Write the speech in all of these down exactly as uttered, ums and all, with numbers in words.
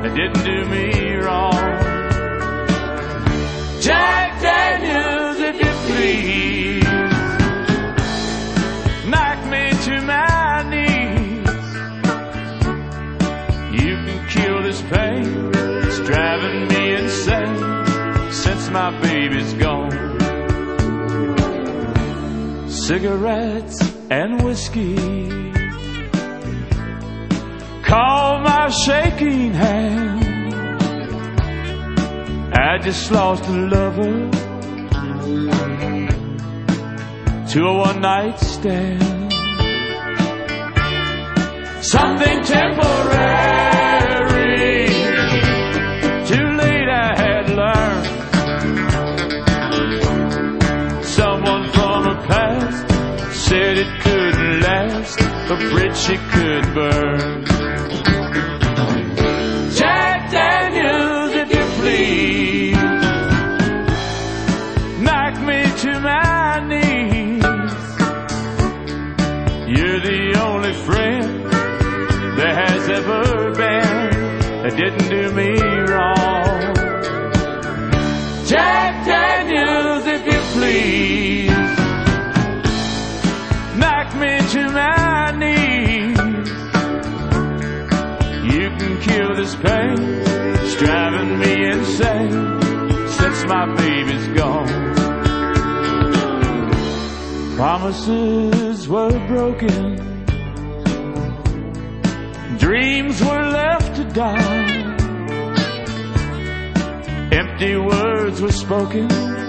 that didn't do me wrong. Jack Daniels, if you please, knock me to my knees. You can kill this pain, it's driving me insane since my baby's gone. Cigarettes and whiskey, call my shaking hand. I just lost a lover to a one-night stand. Something temporary, too late I had learned. Someone from her past said it couldn't last, a bridge she could burn. Jack Daniels, if you please, knock me to my knees. You're the only friend there has ever been that didn't do me wrong. Jack Daniels, if you please, knock me to my knees. You can kill this pain, it's driving me insane since my baby's gone. Promises were broken, dreams were left to die. Empty words were spoken,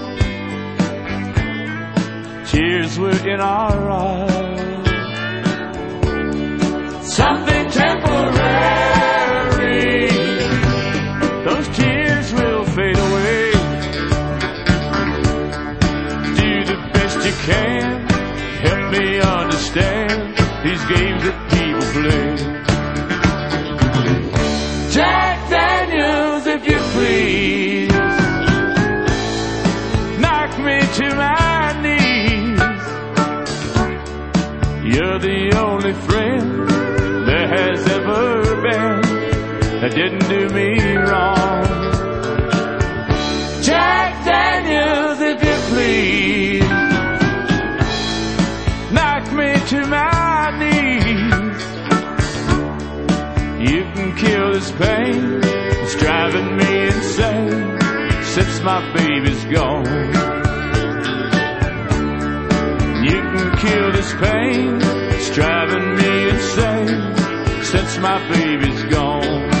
tears were in our eyes. Something temporary, those tears will fade away. Do the best you can, help me understand these games that people play. Jack Daniels, if you please, knock me to my knees. You're the only friend there has ever been that didn't do me wrong. Jack Daniels, if you please, knock me to my knees. You can kill this pain, it's driving me insane since my baby's gone. You can kill this pain, it's driving me insane since my baby's gone.